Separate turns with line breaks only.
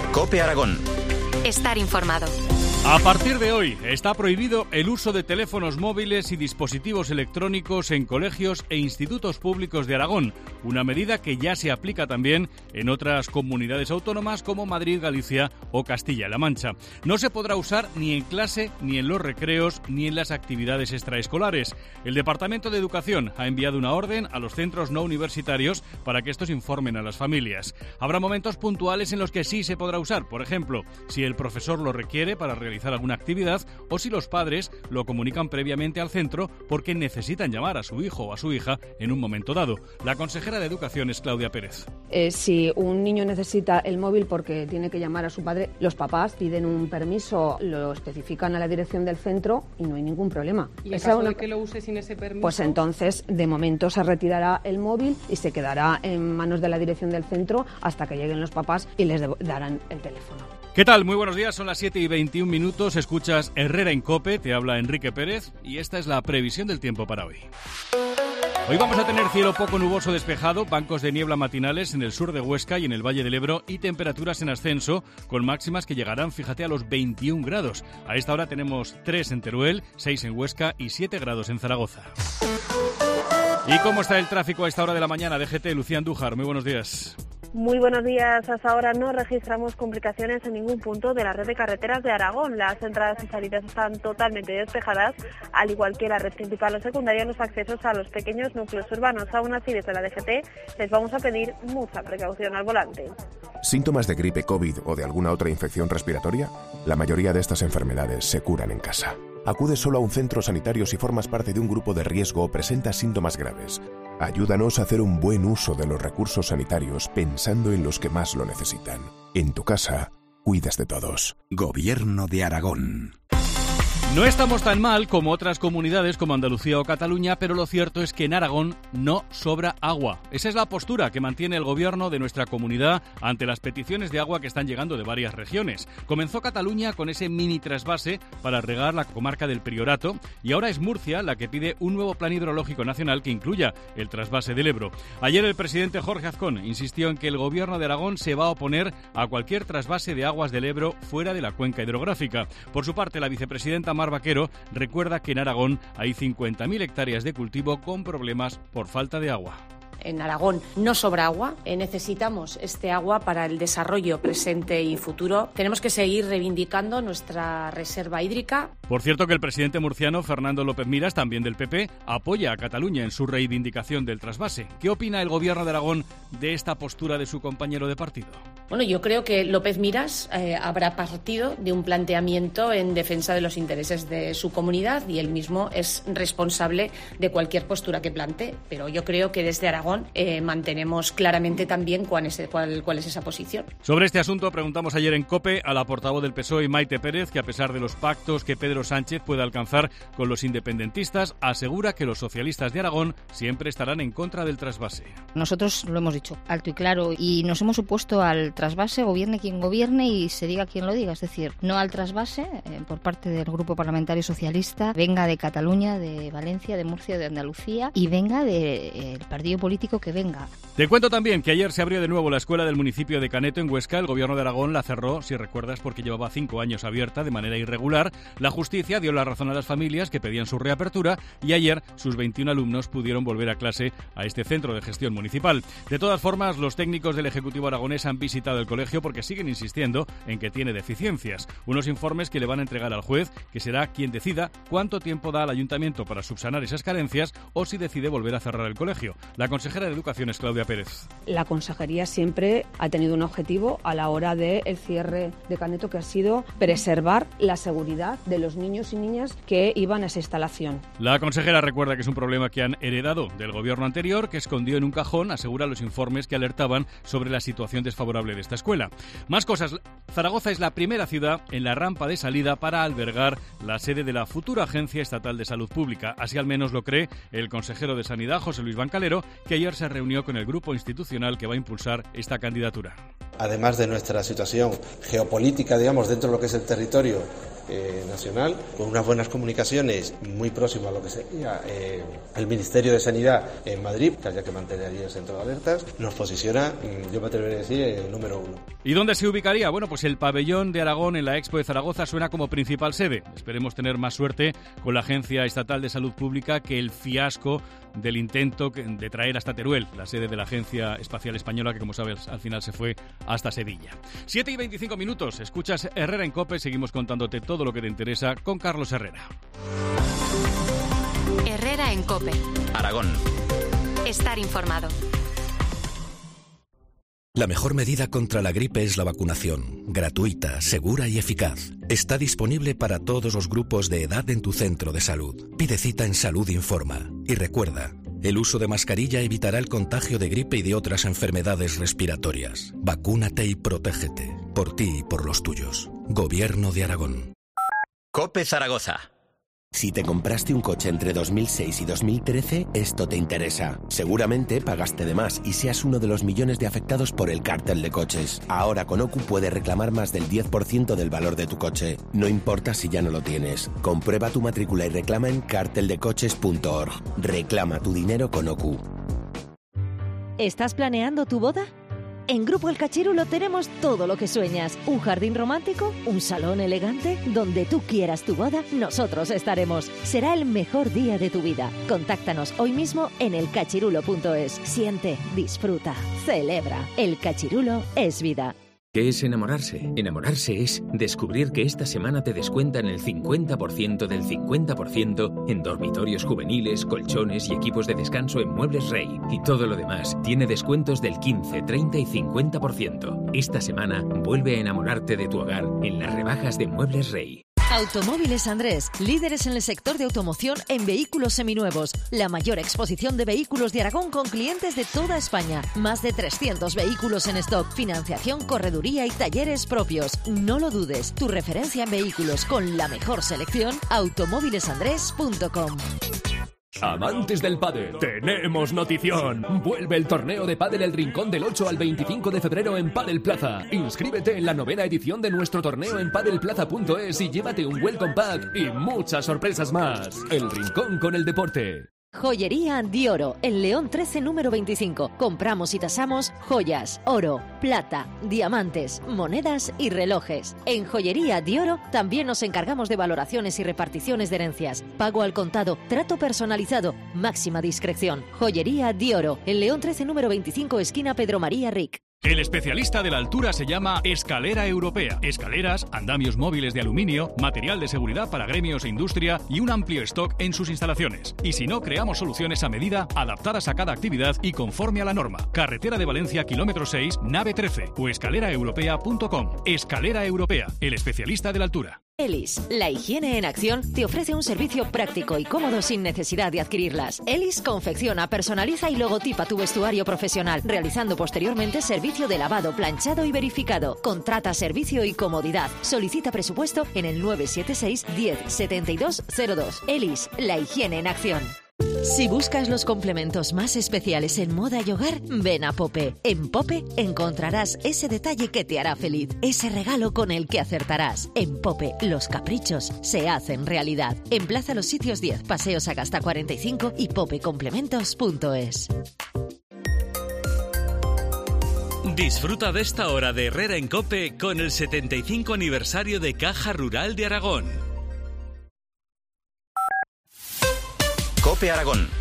COPE Aragón.
Estar informado.
A partir de hoy está prohibido el uso de teléfonos móviles y dispositivos electrónicos en colegios e institutos públicos de Aragón, una medida que ya se aplica también en otras comunidades autónomas como Madrid, Galicia o Castilla-La Mancha. No se podrá usar ni en clase, ni en los recreos, ni en las actividades extraescolares. El Departamento de Educación ha enviado una orden a los centros no universitarios para que estos informen a las familias. Habrá momentos puntuales en los que sí se podrá usar, por ejemplo, si el profesor lo requiere para realizar alguna actividad o si los padres lo comunican previamente al centro porque necesitan llamar a su hijo o a su hija en un momento dado. La consejera de Educación es Claudia Pérez.
Si un niño necesita el móvil porque tiene que llamar a su padre, los papás piden un permiso, lo especifican a la dirección del centro y no hay ningún problema.
¿Y en caso de que lo use sin ese permiso?
Pues entonces, de momento, se retirará el móvil y se quedará en manos de la dirección del centro hasta que lleguen los papás y les darán el teléfono.
¿Qué tal? Muy buenos días, son las 7:21, escuchas Herrera en COPE, te habla Enrique Pérez y esta es la previsión del tiempo para hoy. Hoy vamos a tener cielo poco nuboso despejado, bancos de niebla matinales en el sur de Huesca y en el Valle del Ebro y temperaturas en ascenso con máximas que llegarán, fíjate, a los 21 grados. A esta hora tenemos 3 en Teruel, 6 en Huesca y 7 grados en Zaragoza. ¿Y cómo está el tráfico a esta hora de la mañana? DGT, Lucía Andújar, muy buenos días.
Muy buenos días. Hasta ahora no registramos complicaciones en ningún punto de la red de carreteras de Aragón. Las entradas y salidas están totalmente despejadas, al igual que la red principal o secundaria en los accesos a los pequeños núcleos urbanos. Aún así, desde la DGT les vamos a pedir mucha precaución al volante.
¿Síntomas de gripe, COVID o de alguna otra infección respiratoria? La mayoría de estas enfermedades se curan en casa. Acude solo a un centro sanitario si formas parte de un grupo de riesgo o presentas síntomas graves. Ayúdanos a hacer un buen uso de los recursos sanitarios pensando en los que más lo necesitan. En tu casa, cuidas de todos.
Gobierno de Aragón.
No estamos tan mal como otras comunidades como Andalucía o Cataluña, pero lo cierto es que en Aragón no sobra agua. Esa es la postura que mantiene el gobierno de nuestra comunidad ante las peticiones de agua que están llegando de varias regiones. Comenzó Cataluña con ese mini trasvase para regar la comarca del Priorato y ahora es Murcia la que pide un nuevo plan hidrológico nacional que incluya el trasvase del Ebro. Ayer el presidente Jorge Azcón insistió en que el gobierno de Aragón se va a oponer a cualquier trasvase de aguas del Ebro fuera de la cuenca hidrográfica. Por su parte, la vicepresidenta Mar Vaquero recuerda que en Aragón hay 50.000 hectáreas de cultivo con problemas por falta de agua.
En Aragón no sobra agua, necesitamos este agua para el desarrollo presente y futuro. Tenemos que seguir reivindicando nuestra reserva hídrica.
Por cierto que el presidente murciano Fernando López Miras, también del PP, apoya a Cataluña en su reivindicación del trasvase. ¿Qué opina el gobierno de Aragón de esta postura de su compañero de partido?
Bueno, yo creo que López Miras habrá partido de un planteamiento en defensa de los intereses de su comunidad y él mismo es responsable de cualquier postura que plantee. Pero yo creo que desde Aragón mantenemos claramente también cuál es esa posición.
Sobre este asunto preguntamos ayer en COPE a la portavoz del PSOE, Maite Pérez, que a pesar de los pactos que Pedro Sánchez puede alcanzar con los independentistas, asegura que los socialistas de Aragón siempre estarán en contra del trasvase.
Nosotros lo hemos dicho alto y claro y nos hemos opuesto al trasvase, gobierne quien gobierne y se diga quien lo diga. Es decir, no al trasvase por parte del Grupo Parlamentario Socialista, venga de Cataluña, de Valencia, de Murcia, de Andalucía y venga del partido político que venga.
Te cuento también que ayer se abrió de nuevo la escuela del municipio de Caneto en Huesca. El gobierno de Aragón la cerró, si recuerdas, porque llevaba 5 años abierta de manera irregular. La justicia dio la razón a las familias que pedían su reapertura y ayer sus 21 alumnos pudieron volver a clase a este centro de gestión municipal. De todas formas, los técnicos del Ejecutivo aragonés han visitado el colegio porque siguen insistiendo en que tiene deficiencias. Unos informes que le van a entregar al juez, que será quien decida cuánto tiempo da al ayuntamiento para subsanar esas carencias o si decide volver a cerrar el colegio. La consejera de Educación es Claudia Pérez.
La consejería siempre ha tenido un objetivo a la hora del cierre de Caneto, que ha sido preservar la seguridad de los niños y niñas que iban a esa instalación.
La consejera recuerda que es un problema que han heredado del gobierno anterior, que escondió en un cajón, asegura, los informes que alertaban sobre la situación desfavorable de esta escuela. Más cosas. Zaragoza es la primera ciudad en la rampa de salida para albergar la sede de la futura Agencia Estatal de Salud Pública. Así al menos lo cree el consejero de Sanidad, José Luis Bancalero, que ayer se reunió con el grupo institucional que va a impulsar esta candidatura.
Además de nuestra situación geopolítica, digamos, dentro de lo que es el territorio, nacional, con unas buenas comunicaciones muy próximo a lo que sería el Ministerio de Sanidad en Madrid, que haya que mantener allí el centro de alertas, nos posiciona, yo me atrevería a decir, el número 1.
¿Y dónde se ubicaría? Bueno, pues el pabellón de Aragón en la Expo de Zaragoza suena como principal sede. Esperemos tener más suerte con la Agencia Estatal de Salud Pública que el fiasco del intento de traer hasta Teruel, la sede de la Agencia Espacial Española, que como sabes al final se fue hasta Sevilla. 7:25 minutos, escuchas Herrera en COPE, seguimos contándote todo lo que te interesa con Carlos Herrera.
Herrera en COPE.
Aragón.
Estar informado.
La mejor medida contra la gripe es la vacunación, gratuita, segura y eficaz. Está disponible para todos los grupos de edad en tu centro de salud. Pide cita en Salud Informa. Y recuerda, el uso de mascarilla evitará el contagio de gripe y de otras enfermedades respiratorias. Vacúnate y protégete, por ti y por los tuyos. Gobierno de Aragón.
COPE Zaragoza.
Si te compraste un coche entre 2006 y 2013, esto te interesa. Seguramente pagaste de más y seas uno de los millones de afectados por el cártel de coches. Ahora con OCU puedes reclamar más del 10% del valor de tu coche. No importa si ya no lo tienes. Comprueba tu matrícula y reclama en carteldecoches.org. Reclama tu dinero con OCU.
¿Estás planeando tu boda? En Grupo El Cachirulo tenemos todo lo que sueñas. Un jardín romántico, un salón elegante, donde tú quieras tu boda, nosotros estaremos. Será el mejor día de tu vida. Contáctanos hoy mismo en elcachirulo.es. Siente, disfruta, celebra. El Cachirulo es vida.
¿Qué es enamorarse? Enamorarse es descubrir que esta semana te descuentan el 50% del 50% en dormitorios juveniles, colchones y equipos de descanso en Muebles Rey. Y todo lo demás tiene descuentos del 15, 30 y 50%. Esta semana vuelve a enamorarte de tu hogar en las rebajas de Muebles Rey.
Automóviles Andrés, líderes en el sector de automoción en vehículos seminuevos. La mayor exposición de vehículos de Aragón con clientes de toda España. Más de 300 vehículos en stock, financiación, correduría y talleres propios. No lo dudes, tu referencia en vehículos con la mejor selección, automóvilesandrés.com.
Amantes del pádel, tenemos notición. Vuelve el torneo de pádel El Rincón del 8 al 25 de febrero en Padel Plaza. Inscríbete en la 9ª edición de nuestro torneo en padelplaza.es y llévate un welcome pack y muchas sorpresas más. El Rincón con el deporte.
Joyería Dioro, el León 13 número 25. Compramos y tasamos joyas, oro, plata, diamantes, monedas y relojes. En Joyería Dioro también nos encargamos de valoraciones y reparticiones de herencias. Pago al contado, trato personalizado, máxima discreción. Joyería Dioro, el León 13 número 25, esquina Pedro María Ric.
El especialista de la altura se llama Escalera Europea. Escaleras, andamios móviles de aluminio, material de seguridad para gremios e industria y un amplio stock en sus instalaciones. Y si no, creamos soluciones a medida, adaptadas a cada actividad y conforme a la norma. Carretera de Valencia, kilómetro 6, nave 13 o escaleraeuropea.com. Escalera Europea, el especialista de la altura.
Elis, la higiene en acción, te ofrece un servicio práctico y cómodo sin necesidad de adquirirlas. Elis confecciona, personaliza y logotipa tu vestuario profesional, realizando posteriormente servicio de lavado, planchado y verificado. Contrata servicio y comodidad. Solicita presupuesto en el 976 10 72 02. Elis, la higiene en acción. Si buscas los complementos más especiales en moda y hogar, ven a Pope. En Pope encontrarás ese detalle que te hará feliz, ese regalo con el que acertarás. En Pope, los caprichos se hacen realidad. En Plaza Los Sitios 10, Paseo Sagasta 45 y popecomplementos.es.
Disfruta de esta hora de Herrera en COPE con el 75 aniversario de Caja Rural de Aragón.
COPE Aragón.